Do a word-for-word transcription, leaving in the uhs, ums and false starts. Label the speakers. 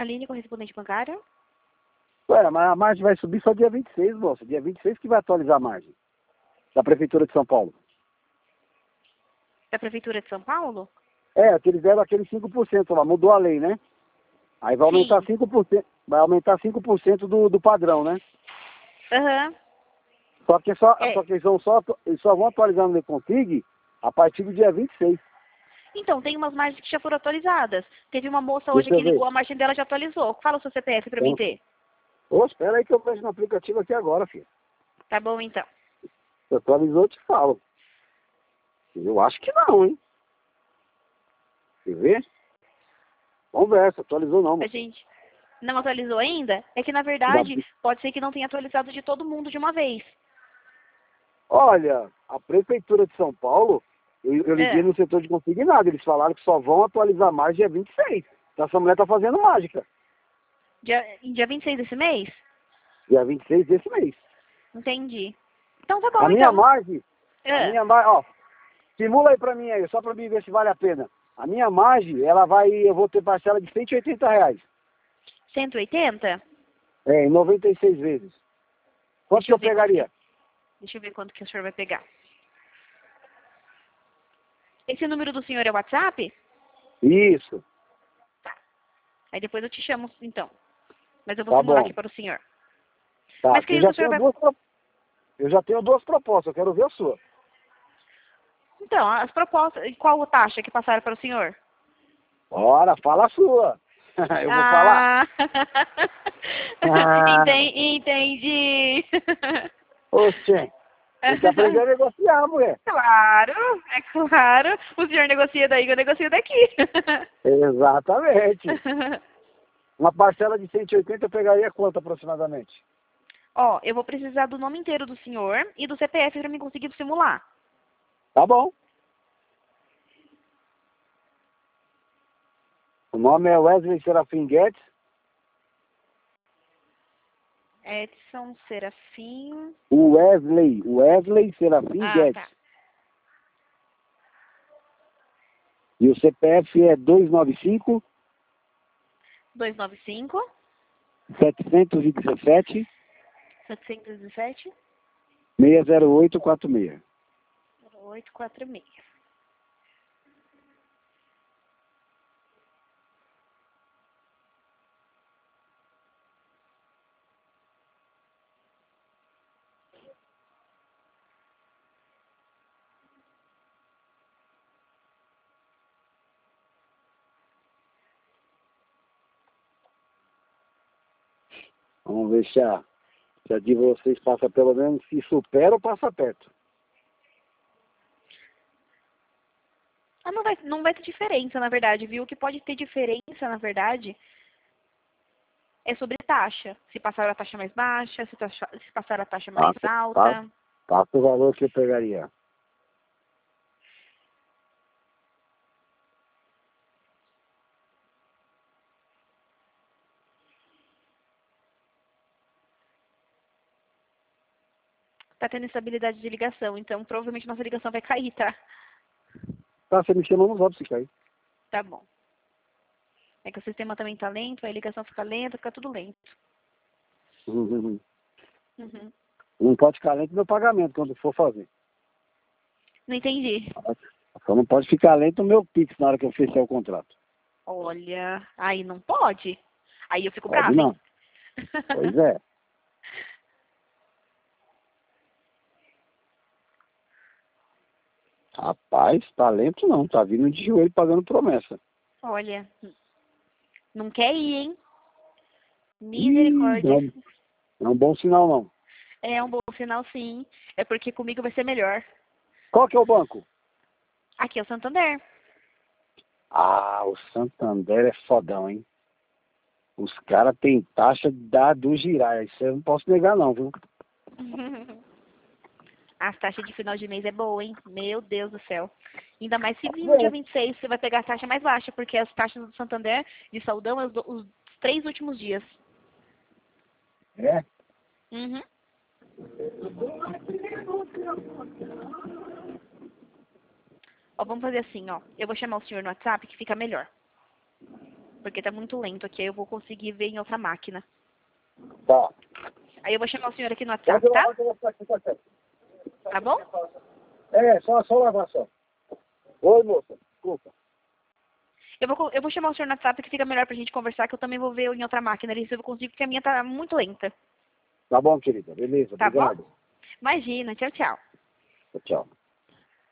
Speaker 1: Aline, correspondente bancária.
Speaker 2: Ué, mas a margem vai subir só dia vinte e seis, moça. Dia vinte e seis que vai atualizar a margem. Da Prefeitura de São Paulo.
Speaker 1: Da Prefeitura de São Paulo?
Speaker 2: É, que eles deram aqueles cinco por cento lá, mudou a lei, né? Aí vai aumentar
Speaker 1: Sim.
Speaker 2: cinco por cento, vai aumentar cinco por cento do, do padrão, né?
Speaker 1: Aham. Uhum.
Speaker 2: Só que, só,
Speaker 1: É.
Speaker 2: só que eles, vão só, eles só vão atualizar no Config a partir do dia vinte e seis.
Speaker 1: Então, tem umas margens que já foram atualizadas. Teve uma moça hoje
Speaker 2: Deixa
Speaker 1: que
Speaker 2: eu ver.
Speaker 1: ligou, a margem dela já atualizou. Fala o seu C P F pra mim
Speaker 2: Então,
Speaker 1: ter.
Speaker 2: ô, espera aí que eu vejo no aplicativo aqui agora, filho.
Speaker 1: Tá bom, então.
Speaker 2: Se atualizou, eu te falo. Eu acho que não, hein? Quer ver? Vamos ver, se atualizou não,
Speaker 1: A
Speaker 2: moça.
Speaker 1: gente não atualizou ainda? É que, na
Speaker 2: Da-
Speaker 1: verdade, pode ser que não tenha atualizado de todo mundo de uma vez.
Speaker 2: Olha, a Prefeitura de São Paulo, eu, eu liguei
Speaker 1: É.
Speaker 2: no setor de consignado, eles falaram que só vão atualizar mais dia vinte e seis. Então essa mulher tá fazendo mágica.
Speaker 1: Dia, em dia vinte e seis desse mês?
Speaker 2: Dia vinte e seis desse mês.
Speaker 1: Entendi. Então tá
Speaker 2: A
Speaker 1: bom,
Speaker 2: minha
Speaker 1: então.
Speaker 2: margem, a
Speaker 1: É.
Speaker 2: minha margem, ó, simula aí pra mim aí, só pra mim ver se vale a pena. A minha margem, ela vai, eu vou ter parcela de cento e oitenta reais.
Speaker 1: cento e oitenta?
Speaker 2: É, em noventa e seis vezes. Quanto que
Speaker 1: Deixa eu
Speaker 2: eu
Speaker 1: ver quanto
Speaker 2: pegaria?
Speaker 1: que, deixa eu ver quanto que o senhor vai pegar. Esse número do senhor é o WhatsApp?
Speaker 2: Isso,
Speaker 1: Aí depois eu te chamo, então. Mas eu vou
Speaker 2: tá
Speaker 1: simular
Speaker 2: bom.
Speaker 1: aqui para o senhor.
Speaker 2: Tá,
Speaker 1: Mas,
Speaker 2: eu
Speaker 1: querido,
Speaker 2: já
Speaker 1: o senhor
Speaker 2: tenho
Speaker 1: vai...
Speaker 2: duas, pro- eu já tenho duas propostas, eu quero ver a sua.
Speaker 1: Então, as propostas... e qual a taxa que passaram para o senhor?
Speaker 2: Bora, fala a sua. Eu vou falar.
Speaker 1: Ah...
Speaker 2: Ah,
Speaker 1: Entendi. Entendi.
Speaker 2: oxe, tem que aprender a negociar, mulher.
Speaker 1: Claro, é claro. O senhor negocia daí, eu negocio daqui.
Speaker 2: Exatamente. Uma parcela de cento e oitenta eu pegaria quanto aproximadamente?
Speaker 1: Ó, eu vou precisar do nome inteiro do senhor e do C P F para me conseguir simular.
Speaker 2: Tá bom. O nome é Wesley Serafim Guedes.
Speaker 1: Edson Serafim.
Speaker 2: O Wesley, Wesley Serafim
Speaker 1: Ah,
Speaker 2: Guedes.
Speaker 1: tá.
Speaker 2: E o C P F é dois nove cinco,
Speaker 1: dois nove cinco,
Speaker 2: sete um sete,
Speaker 1: setecentos e dezessete,
Speaker 2: seis zero oito quatro seis.
Speaker 1: zero oito quatro seis.
Speaker 2: Vamos ver se a, se a de vocês passa pelo menos, se supera ou passa perto.
Speaker 1: Ah, não vai, não vai ter diferença, na verdade, viu? O que pode ter diferença, na verdade, é sobre taxa. Se passar a taxa mais baixa, se, taxa, se passar a taxa mais
Speaker 2: Passa, passa,
Speaker 1: alta.
Speaker 2: passa o valor que eu pegaria.
Speaker 1: Tá tendo instabilidade de ligação, então provavelmente nossa ligação vai cair, tá?
Speaker 2: Tá, você me chamou no zap se cair.
Speaker 1: Tá bom. É que o sistema também tá lento, aí a ligação fica lenta, fica tudo lento.
Speaker 2: Uhum.
Speaker 1: Uhum.
Speaker 2: Não pode ficar lento no pagamento quando for fazer.
Speaker 1: Não entendi.
Speaker 2: Só não pode ficar lento no meu Pix na hora que eu fechar o contrato.
Speaker 1: Olha, aí não pode. Aí eu fico
Speaker 2: Pode
Speaker 1: brava,
Speaker 2: não.
Speaker 1: hein?
Speaker 2: Pois é. Rapaz, tá lento não. Tá vindo de joelho pagando promessa.
Speaker 1: Olha, não quer ir, hein?
Speaker 2: Ih,
Speaker 1: Misericórdia.
Speaker 2: não, não é um bom sinal não.
Speaker 1: É um bom sinal, sim. É porque comigo vai ser melhor.
Speaker 2: Qual que é o banco?
Speaker 1: Aqui é o Santander.
Speaker 2: Ah, o Santander é fodão, hein? Os caras têm taxa da, do girar. Isso eu não posso negar não, viu?
Speaker 1: As taxas de final de mês é boa, hein? Meu Deus do céu. Ainda mais se vir no dia
Speaker 2: É.
Speaker 1: vinte e seis, você vai pegar a taxa mais baixa, porque as taxas do Santander de saudão é os, do- os três últimos dias.
Speaker 2: É?
Speaker 1: Uhum. Ó, vamos fazer assim, ó. Eu vou chamar o senhor no WhatsApp que fica melhor. Porque tá muito lento aqui, aí eu vou conseguir ver em outra máquina.
Speaker 2: Tá.
Speaker 1: Aí eu vou chamar o senhor aqui no WhatsApp, tá? Tá bom?
Speaker 2: É, só, só lavar só. Oi, moça. Desculpa.
Speaker 1: Eu vou, co- eu vou chamar o senhor no WhatsApp que fica melhor pra gente conversar, que eu também vou ver em outra máquina ali se eu consigo, porque a minha tá muito lenta.
Speaker 2: Tá bom, querida. Beleza,
Speaker 1: Tá
Speaker 2: obrigado.
Speaker 1: bom? Imagina, tchau, tchau.
Speaker 2: Tchau.